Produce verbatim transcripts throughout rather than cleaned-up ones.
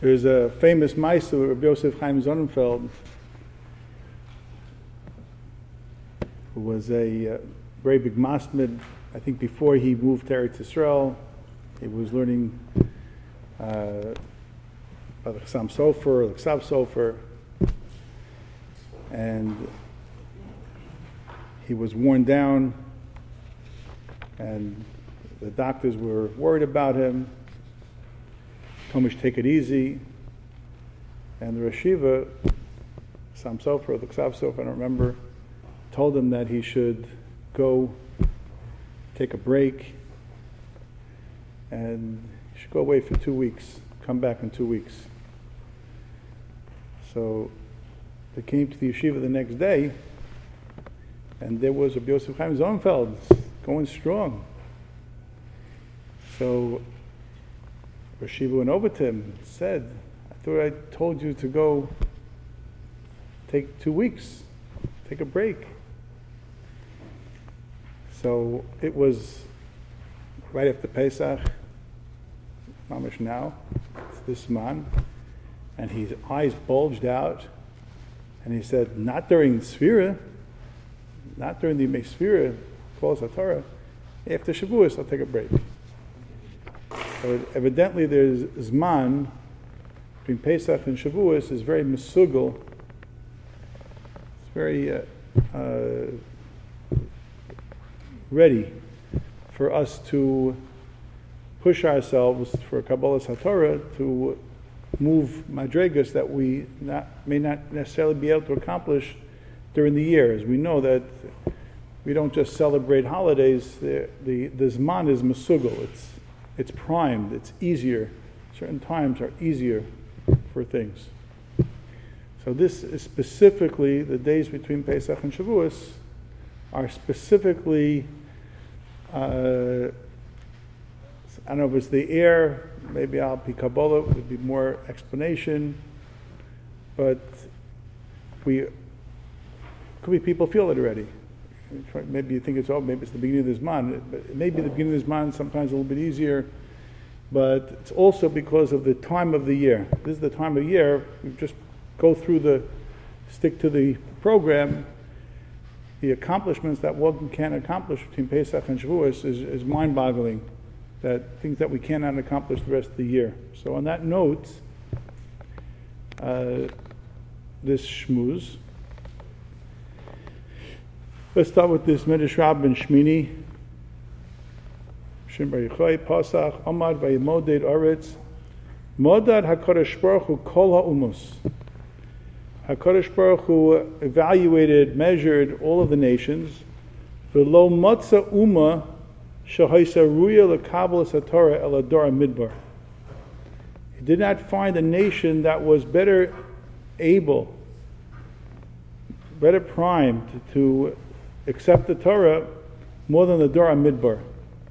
There's a famous Meister, Rabbi Yosef Chaim Sonnenfeld, who was a uh, very big masmid. I think before he moved to Eretz Yisrael, he was learning uh, about the Chassam Sofer, the Ksav Sofer, and he was worn down, and the doctors were worried about him. Told him to take it easy, and the Rosh Yeshiva, Chassam Sofer, or the Ksav Sofer, I don't remember, told him that he should go take a break, and he should go away for two weeks, come back in two weeks. So they came to the yeshiva the next day, and there was Rabbi Yosef Chaim Sonnenfeld going strong. So Rosh Yeshiva went over to him and said, I thought I told you to go take two weeks, take a break. So it was right after Pesach, mamish now, it's this man, and his eyes bulged out, and he said, not during Sfira, not during the Yemei Sfira, Kol HaTorah, after Shavuos I'll take a break. So evidently there's Zman between Pesach and Shavuos is very mesugel. It's very uh, uh, ready for us to push ourselves for Kabbalas HaTorah to move madregas that we not, may not necessarily be able to accomplish during the year. As we know that we don't just celebrate holidays, the, the, the Zman is mesugel. It's It's primed, it's easier. Certain times are easier for things. So this is specifically, the days between Pesach and Shavuos are specifically, uh, I don't know if it's the air, maybe Al Pi Kabbalah would be more explanation, but we, could be people feel it already. Maybe you think it's, oh, maybe it's the beginning of this month. But maybe the beginning of this month sometimes a little bit easier, but it's also because of the time of the year. This is the time of year, we just go through the, stick to the program. The accomplishments that one can accomplish between Pesach and Shavuos is, is mind-boggling, that things that we cannot accomplish the rest of the year. So on that note, uh, this shmuz, let's start with this Medrash Rabbah and Shmini. Shem Bar Yochai, Pasach, Amad, Vayimoded, Oretz. Modad HaKadosh Baruch Hu Kol HaUmos. HaKadosh Baruch Hu evaluated, measured all of the nations. V'lo Motza Uma Shahaisa Ruya L'Kabbalas HaTorah El Ador Midbar. He did not find a nation that was better able, better primed to accept the Torah more than the Dor Midbar.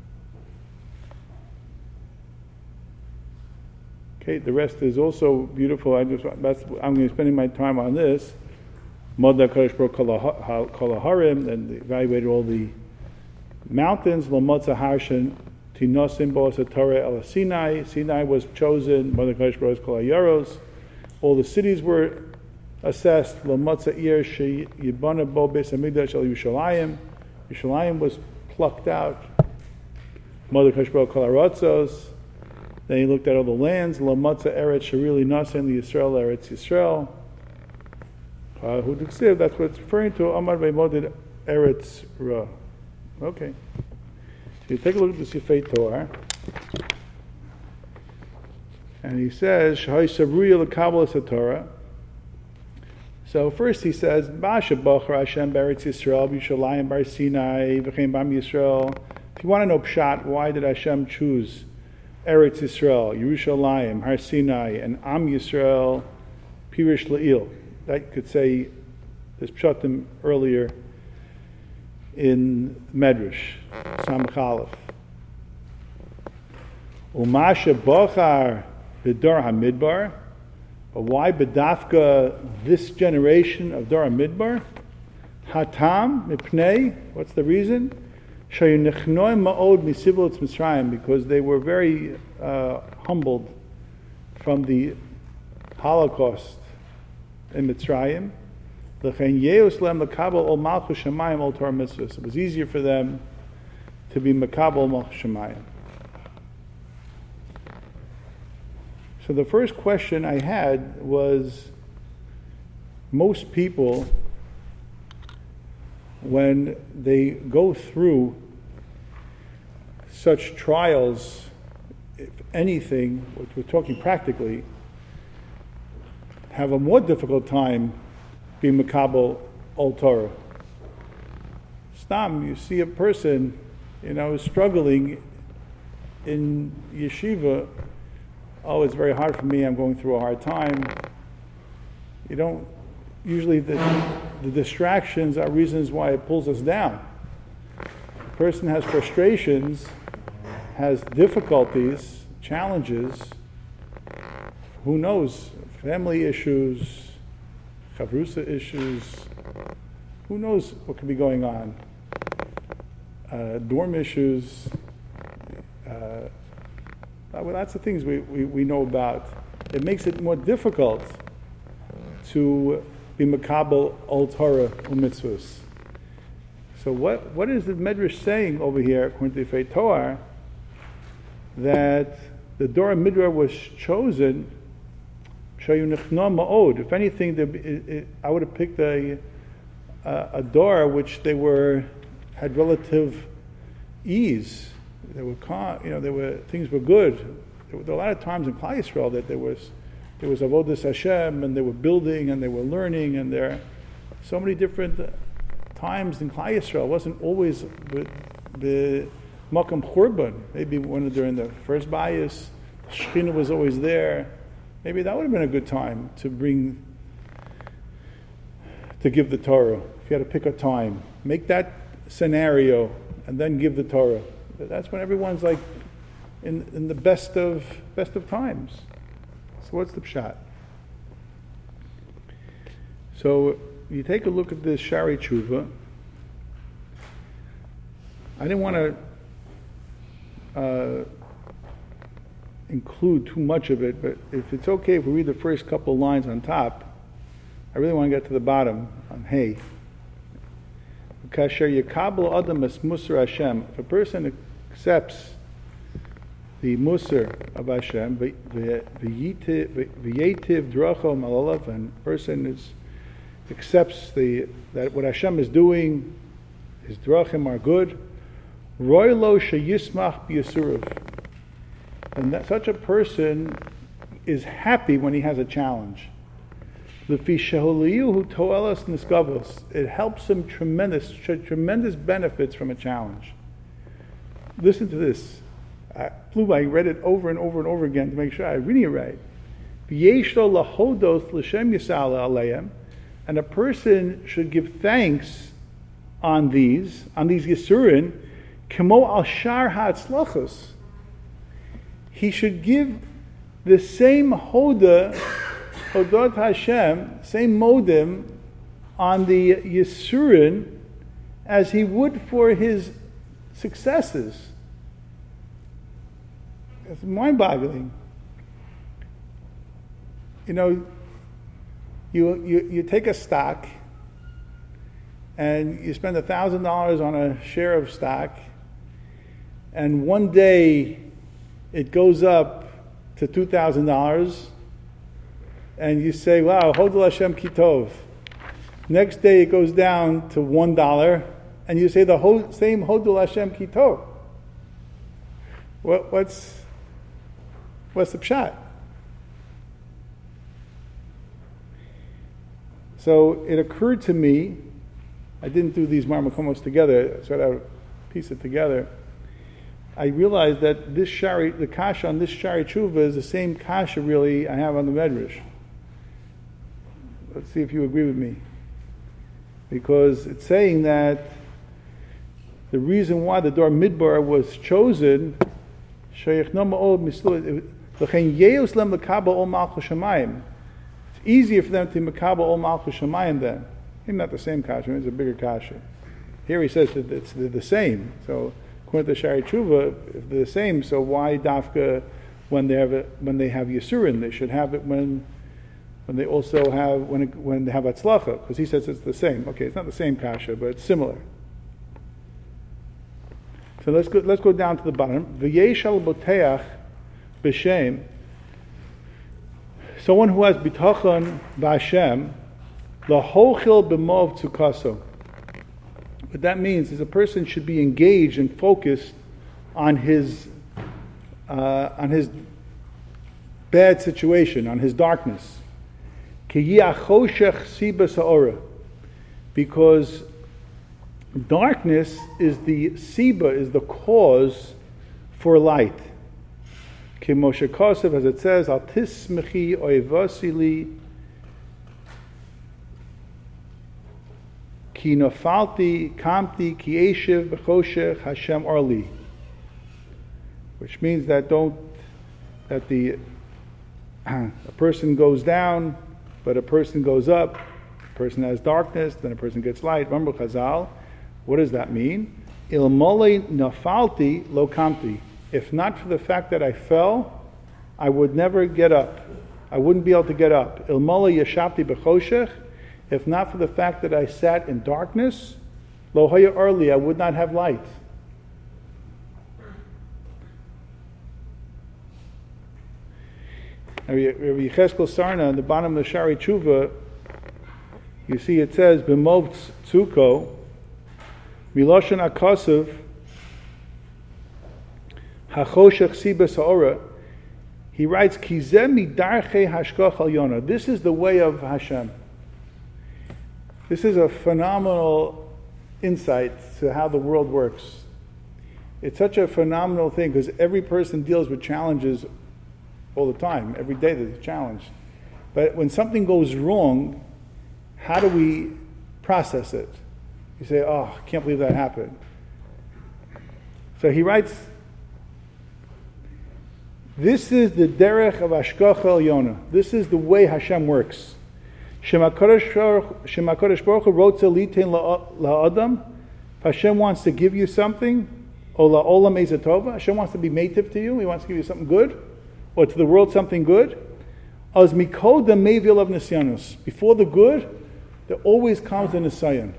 Okay, the rest is also beautiful. I just that's, I'm going to be spending my time on this. Moda Kadosh Baruch Kol HaHarim, and evaluated all the mountains. L'motza Harshen Tinosim Bo Torah El Sinai. Sinai was chosen. Moda Kadosh Baruch Kol HaYaros. All the cities were assessed. L'motza Ir She Yibana Bo Beis Hamikdash El Yerushalayim. Yerushalayim was plucked out. Moda Kadosh Baruch Kol HaRotzos. Then he looked at all the lands. L'motza Eretz Sharili Nasan Yisrael Eretz Yisrael. Uh, who Diksiv, that's what it's referring to. Amar Ve'moded Eretz Ra. Okay. So you take a look at the Sifei Torah. And he says, Shahai Sabruya L'Kabbalas HaTorah. So first he says, Basha Bachar Hashem Beretz Yisrael, B'Yushalayim Bar Sinai, V'chein Bam Yisrael. If you want to know Pshat, why did Hashem choose Eretz Yisrael, Yerushalayim, Har Sinai, and Am Yisrael, Pirish La'il? That you could say, there's Pshatim earlier in Medrash, Samach Aleph. Umasha Bachar B'Dor HaMidbar. But why B'dafka this generation of Dor HaMidbar? Hatam Mipnei. What's the reason? Because they were very uh, humbled from the Holocaust in Mitzrayim. L'chein yeus lem l'kabel ol malchus shemayim ol Torah mitzvahs. It was easier for them to be makabel malchus shemayim. So the first question I had was, most people, when they go through such trials, if anything, which we're talking practically, have a more difficult time being makabel ol Torah. Stam, you see a person, you know, struggling in yeshiva. Oh, it's very hard for me, I'm going through a hard time. You don't, usually the, the distractions are reasons why it pulls us down. A person has frustrations, has difficulties, challenges, who knows, family issues, chavrusa issues, who knows what could be going on, uh, dorm issues, uh, well, lots of things we, we, we know about. It makes it more difficult to be makabel ol Torah u'mitzvos. So what, what is the Medrash saying over here, according to Yefei Toar, that the Dor Midbar was chosen, if anything, it, it, I would have picked a, a, a Dor which they were, had relative ease. There were, you know, there were things were good. There were a lot of times in Klal Yisrael that there was there was avodas Hashem, and they were building and they were learning, and there are so many different times in Klal Yisrael. It wasn't always the, the Makam Churban. Maybe when during the first bias, Shekhinah was always there. Maybe that would have been a good time to bring to give the Torah. If you had to pick a time, make that scenario, and then give the Torah. That's when everyone's like in in the best of best of times. So what's the pshat? So you take a look at this Shari Tshuva. I didn't want to uh, include too much of it, but if it's okay if we read the first couple of lines on top, I really want to get to the bottom on Hey. Kasher yakabel adam es musar Hashem. If a person accepts the musar of Hashem, v'yetiv dracho malalav, and a person is accepts the that what Hashem is doing, his drachim are good. Roy lo sheyismach b'yasuruv, and that such a person is happy when he has a challenge. It helps him tremendous, tremendous benefits from a challenge. Listen to this. I flew, I read it over and over and over again to make sure I'm reading it right. And a person should give thanks on these, on these Yisurin, kemo al shar ha'atzlachos. He should give the same hoda, Hodot Hashem, same modim on the Yisurin as he would for his successes. It's mind-boggling. You know, you, you, you take a stock and you spend a thousand dollars on a share of stock, and one day it goes up to two thousand dollars, and you say, wow, Hodel Hashem Kitov. Next day it goes down to one dollar, and you say the ho- same Hodel Hashem Kitov. What, what's, what's the pshat? So it occurred to me, I didn't do these marmakomos together, so I had to piece it together. I realized that this shari, the kasha on this shari tshuva is the same kasha really I have on the Medrash. Let's see if you agree with me. Because it's saying that the reason why the Dor Midbar was chosen, it's easier for them to makabel ol malchus shamayim then. Maybe not the same kasha, it's a bigger kasha. Here he says that it's they're the same. So according to Shari Tshuva, if they're the same, so why dafka when they have it, when they have Yisurin? They should have it when when they also have when it, when they have atzlacha, because he says it's the same. Okay, it's not the same kasha, but it's similar. So let's go. Let's go down to the bottom. V'yesh al boteach b'shem. Someone who has bitachon b'Hashem, lahochil b'mov tzukaso. What that means is a person should be engaged and focused on his uh, on his bad situation, on his darkness. Because darkness is the siba, is the cause for light. Ki Moshe Kosev, as it says, Al tismechi oivasili ki nafalti kamti ki eshiv b'choshech Hashem orli. Which means that don't that the a person goes down, but a person goes up. A person has darkness, then a person gets light. Remember Chazal, what does that mean? Ilmole nafalti lo kamti. If not for the fact that I fell, I would never get up. I wouldn't be able to get up. Ilmole yashavti b'choshech. If not for the fact that I sat in darkness, lo hoya arli, I would not have light. Rabbi Yecheskel Sarna, on the bottom of the Shari Tshuva, you see it says, B'mov tzuko, Miloshen akosiv, hachoshech sibas ha'ora. He writes, Kizeh midarchei hashkoch al yona. This is the way of Hashem. This is a phenomenal insight to how the world works. It's such a phenomenal thing because every person deals with challenges all the time. Every day there's a challenge. But when something goes wrong, how do we process it? You say, oh, I can't believe that happened. So he writes, this is the derech of Hashgacha Elyona. This is the way Hashem works. Shema Kodesh Baruch Hu rotze litein la'adam. If Hashem wants to give you something, or la'olam ezatova, Hashem wants to be native to you, He wants to give you something good, or to the world something good. As mikoda mevil of nisyanus. Before the good, there always comes the nisayan.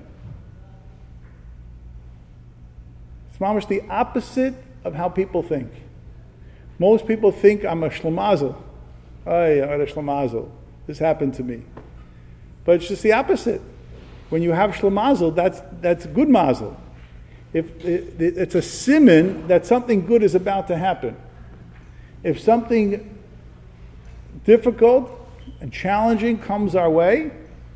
It's mamish the opposite of how people think. Most people think I'm a shlemazel. Ay, I'm a shlemazel. This happened to me. But it's just the opposite. When you have shlemazel, that's that's good mazel. If it, it, it's a siman that something good is about to happen. If something difficult and challenging comes our way,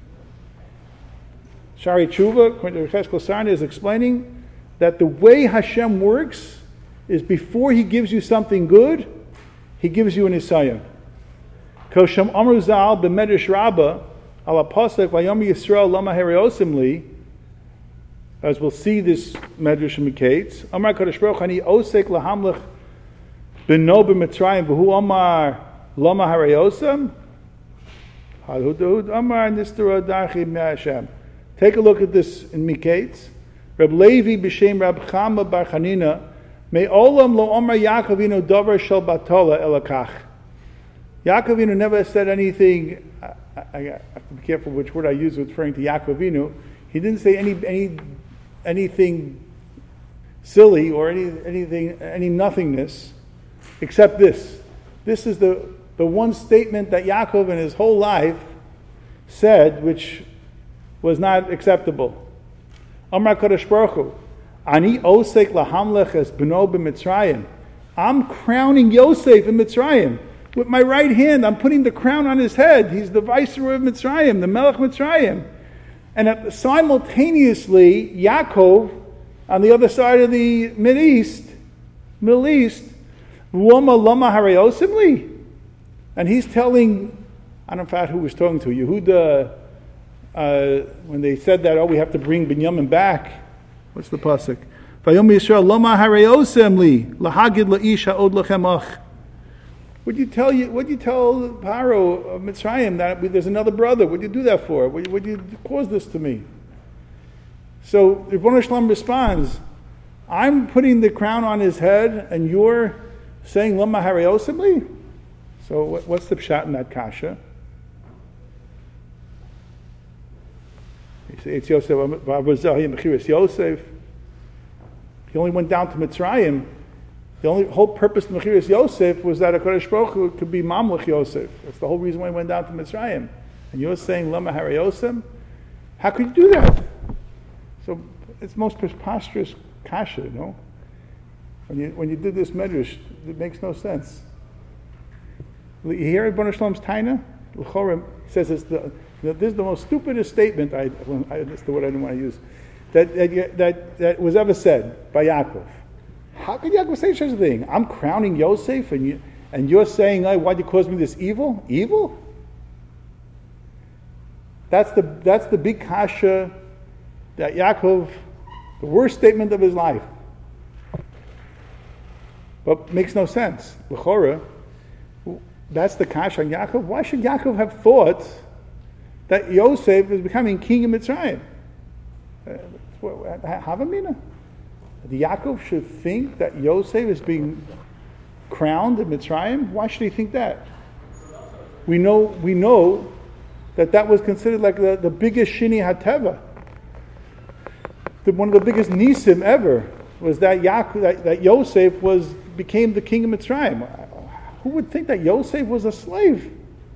Shari Tshuva, according to Yecheskel Sarna, is explaining that the way Hashem works is before He gives you something good, He gives you an Isayim. Koshem Amru Zal b'Medrash Rabbah ala Pasuk Vayom Yisrael Lama Heriosim Li, as we'll see this Medrash indicates, Amar Kadosh Baruch Ani Osek Lahamlech B'no b'Mitzrayim V'hu Amar Lama Heriosim Halhudud Amar Nistara Darchi Me'Hashem. Take a look at this in Miketz. Reb Levi b'Shem Rab Chama Bar Chanina May Olam Lo Amar Yaakovinu Dover Shel Batola Elakach. Yaakovinu never said anything. I, I, I have to be careful which word I use referring to Yaakovinu. He didn't say any any anything silly or any anything any nothingness, except this. This is the the one statement that Yaakov in his whole life said, which was not acceptable. Amar Kadosh Baruch Hu, Ani osek lahamlech es b'no b'Mitzrayim. I'm crowning Yosef in Mitzrayim. With my right hand, I'm putting the crown on his head. He's the viceroy of Mitzrayim, the Melech Mitzrayim. And at, simultaneously, Yaakov, on the other side of the Mid East, Middle East, Loma Lama Hareosim Li. And he's telling, I don't know who was talking to, Yehuda, uh, when they said that, oh, we have to bring Binyamin back. What's the pasuk? Vayom Yisrael Lama Hareosim Li, Lahagid La'isha Od Lachemach. Would you tell you? Would you tell Paro of Mitzrayim that there's another brother? Would you do that for? Would you, would you cause this to me? So Ribono Shel Olam responds, "I'm putting the crown on his head, and you're saying Lama Hareosim Li." So what, what's the pshat in that kasha? It's Yosef, Mechiras Yosef. He only went down to Mitzrayim. The only whole purpose of Mechiras Yosef was that HaKadosh Baruch Hu could be Mamlech Yosef. That's the whole reason why he went down to Mitzrayim. And you're saying, Lama Harayosem? How could you do that? So it's most preposterous kasha, you know? When you, when you did this medrash, it makes no sense. You hear Ribono Shel Olam's Taina? L'chorem says it's the, this is the most stupidest statement, I, I, that's the word I didn't want to use, that, that, that, that was ever said by Yaakov. How could Yaakov say such a thing? I'm crowning Yosef and, you, and you're saying, hey, why'd you cause me this evil? Evil? That's the, that's the big kasha that Yaakov, the worst statement of his life. But makes no sense. L'chora, that's the kasha on Yaakov. Why should Yaakov have thought that Yosef is becoming king of Mitzrayim? Havamina. Yaakov should think that Yosef is being crowned in Mitzrayim. Why should he think that? We know we know that that was considered like the, the biggest shini hateva. The, one of the biggest nisim ever was that Yaakov, that, that Yosef was became the king of Mitzrayim. Who would think that Yosef was a slave?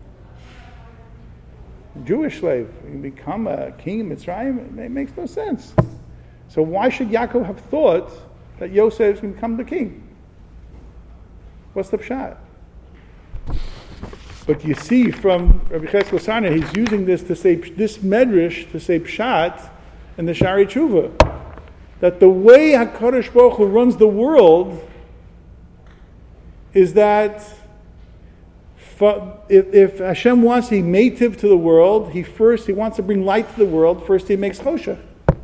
A Jewish slave. You become a king of Mitzrayim? It makes no sense. So why should Yaakov have thought that Yosef is going to become the king? What's the pshat? But you see from Rabbi Cheskel Sarna, he's using this to say, this medrash to say pshat in the Shari Tshuva. That the way HaKadosh Baruch Hu runs the world is that if, if Hashem wants to be meitiv to the world, he first, he wants to bring light to the world, first he makes choshech.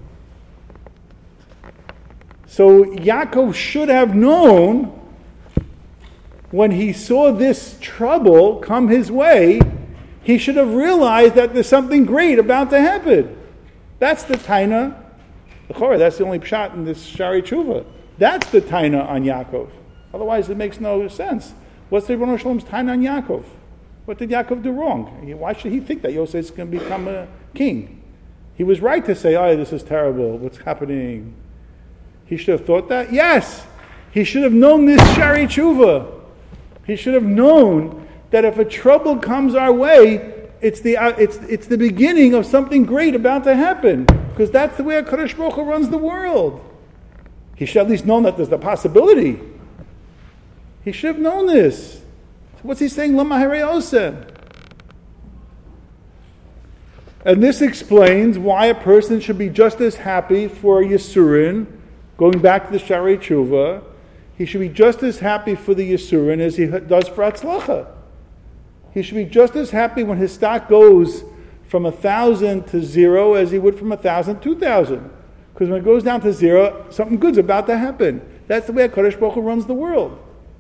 So Yaakov should have known when he saw this trouble come his way, he should have realized that there's something great about to happen. That's the taina. That's the only pshat in this Shari Tshuva. That's the taina on Yaakov. Otherwise it makes no sense. What's the Ribono Shel Olam's taina on Yaakov? What did Yaakov do wrong? Why should he think that Yosef is going to become a king? He was right to say, oh, this is terrible. What's happening? He should have thought that? Yes! He should have known this Shari Tshuva. He should have known that if a trouble comes our way, it's the uh, it's it's the beginning of something great about to happen. Because that's the way HaKadosh Baruch Hu runs the world. He should have at least known that there's the possibility. He should have known this. So what's he saying? Lama Harayosem. And this explains why a person should be just as happy for Yisurin, going back to the Shari Tshuva, he should be just as happy for the Yisurin as he does for Atzlacha. He should be just as happy when his stock goes from a thousand to zero as he would from a thousand to two thousand. Because when it goes down to zero, something good's about to happen. That's the way HaKadosh Baruch Hu runs the world.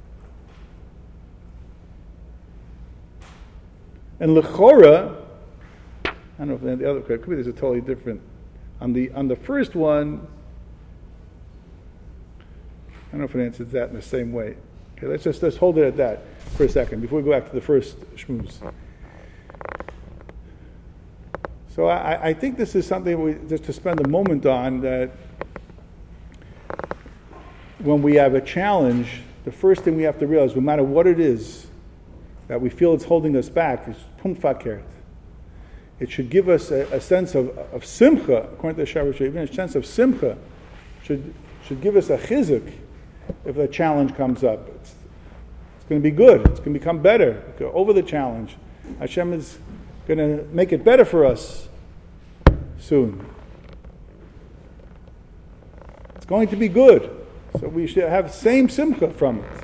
And L'chora, I don't know if the other, could be there's a totally different. On the on the first one, I don't know if it answers that in the same way. Okay, let's just let's hold it at that for a second before we go back to the first shmooze. So I, I think this is something we just to spend a moment on, that when we have a challenge, the first thing we have to realize, no matter what it is that we feel it's holding us back, is pum fakert. It should give us a, a sense of, of simcha, according to the Shabbat, even a sense of simcha should should give us a chizuk. If a challenge comes up, it's, it's going to be good. It's going to become better. Go over the challenge. Hashem is going to make it better for us soon. It's going to be good. So we should have same simcha from it.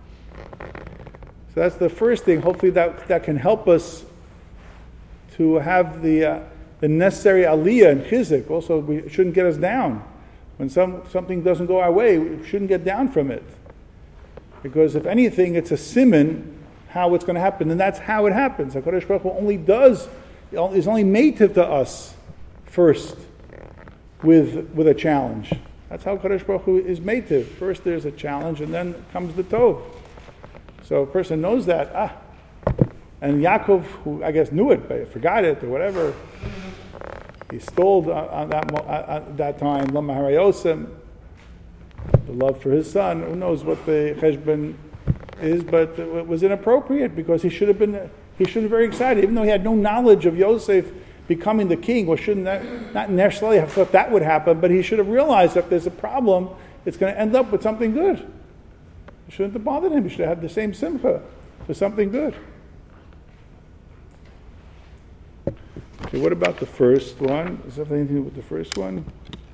So that's the first thing. Hopefully that, that can help us to have the uh, the necessary aliyah and chizuk. Also, we shouldn't get us down. When some, something doesn't go our way, we shouldn't get down from it. Because if anything, it's a siman how it's going to happen. And that's how it happens. HaKadosh Baruch Hu only does, is only meitiv to us first with, with a challenge. That's how HaKadosh Baruch Hu is meitiv. First there's a challenge and then comes the tov. So a person knows that. Ah, and Yaakov, who I guess knew it, but forgot it or whatever, he stalled at that, at that time, Lama Harayosem, the love for his son. Who knows what the cheshbon is, but it was inappropriate because he should have been he should have been very excited, even though he had no knowledge of Yosef becoming the king. Or shouldn't that, not necessarily have thought that would happen, but he should have realized that if there's a problem, it's going to end up with something good. It shouldn't have bothered him. He should have had the same simcha for something good. Okay, what about the first one? Does that have anything to do with the first one?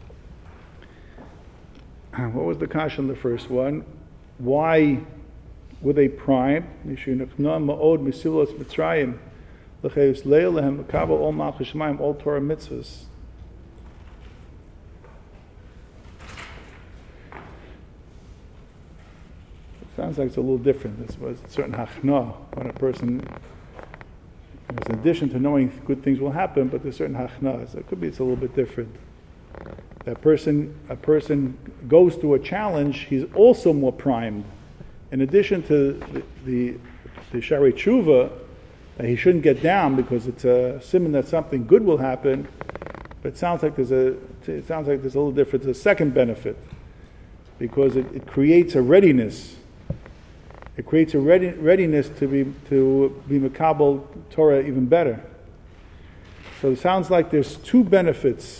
What was the kasha on the first one? Why were they primed? All Torah mitzvahs. Sounds like it's a little different. This was a certain hachna when a person, in addition to knowing good things will happen, but there's certain hachna. So it could be it's a little bit different. That person, a person goes through a challenge, he's also more primed. In addition to the the, the Shari Tshuva, that he shouldn't get down because it's a simon that something good will happen. But it sounds like there's a it sounds like there's a little difference. A second benefit, because it, it creates a readiness. It creates a ready, readiness to be to be makabel Torah even better. So it sounds like there's two benefits.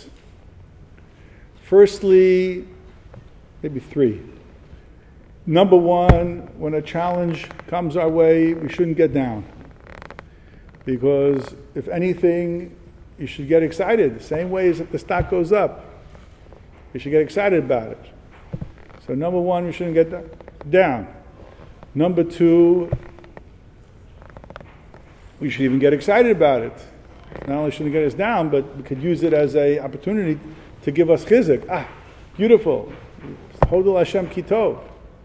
Firstly, maybe three. Number one, when a challenge comes our way, we shouldn't get down. Because if anything, you should get excited. The same way as if the stock goes up. You should get excited about it. So number one, we shouldn't get down. Number two, we should even get excited about it. Not only shouldn't get us down, but we could use it as an opportunity to give us chizuk. Ah, beautiful. Hodel Hashem kitov.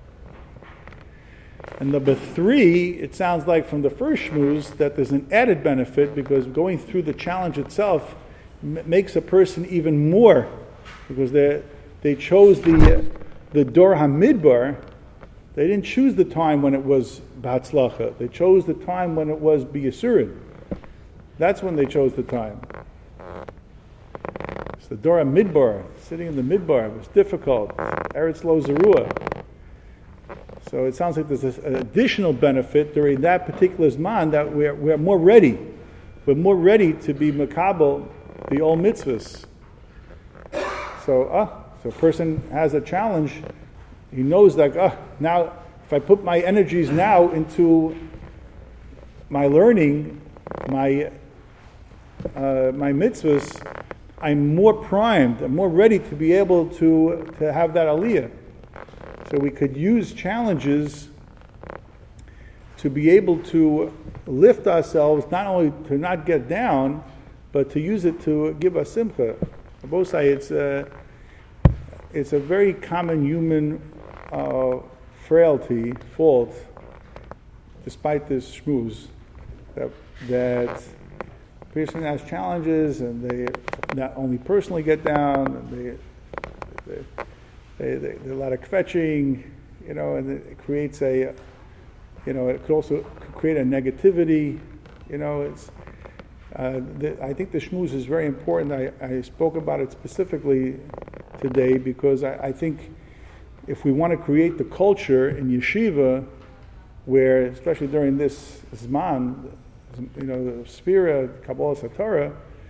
And number three, it sounds like from the first shmuz that there's an added benefit because going through the challenge itself m- makes a person even more, because they they chose the uh, the Dor HaMidbar. They didn't choose the time when it was B'Hatzlacha. They chose the time when it was B'Yisurin. That's when they chose the time. It's the Dor HaMidbar, sitting in the Midbar. It was difficult. Eretz Lo Zerua. So it sounds like there's an additional benefit during that particular Zman that we're, we're more ready. We're more ready to be makabel, the old mitzvahs. So, ah, so a person has a challenge. He knows that, ah, now if I put my energies now into my learning, my uh, my mitzvahs, I'm more primed. I'm more ready to be able to to have that aliyah. So we could use challenges to be able to lift ourselves, not only to not get down, but to use it to give us simcha. Both sides, it's a, it's a very common human uh, frailty, fault, despite this shmooze, that, that a person has challenges and they not only personally get down, and they, they They, they, there's a lot of kvetching, you know, and it creates a, you know, it could also create a negativity, you know. It's, uh, the, I think the shmooze is very important. I, I spoke about it specifically today because I, I think if we want to create the culture in yeshiva, where, especially during this zman, you know, the Sphira, Kabbalah Satorah,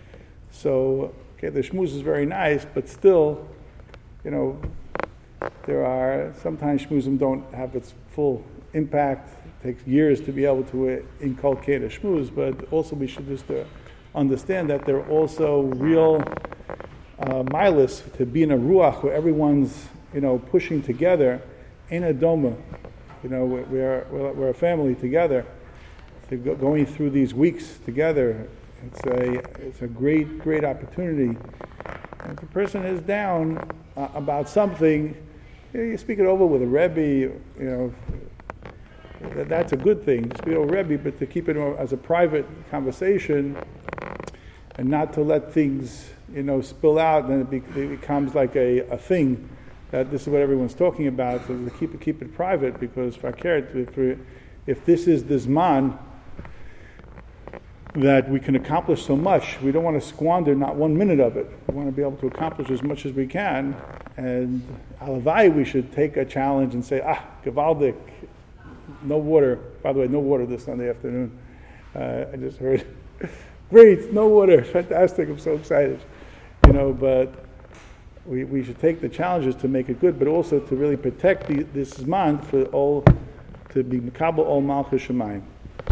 so, okay, the shmooze is very nice, but still, you know, there are, sometimes shmoozim don't have its full impact. It takes years to be able to uh, inculcate a shmooze, but also we should just uh, understand that there are also real uh, milas to be in a ruach where everyone's, you know, pushing together in a doma. You know, we're, we're, we're a family together. So go, going through these weeks together, it's a, it's a great, great opportunity. If a person is down uh, about something, you know, you speak it over with a rebbe. You know, that, that's a good thing. To speak it over a rebbe, but to keep it as a private conversation, and not to let things, you know, spill out. Then it, be, it becomes like a, a thing that this is what everyone's talking about. So to keep it keep it private, because if I care, if, if this is the zman that we can accomplish so much. We don't want to squander not one minute of it. We want to be able to accomplish as much as we can. And alavai, we should take a challenge and say, ah, gavaldik, no water. By the way, no water this Sunday afternoon. Uh, I just heard, great, no water, fantastic, I'm so excited. You know, but we, we should take the challenges to make it good, but also to really protect the, this Zman for all, to be Mekabel all Malchus Shemayim.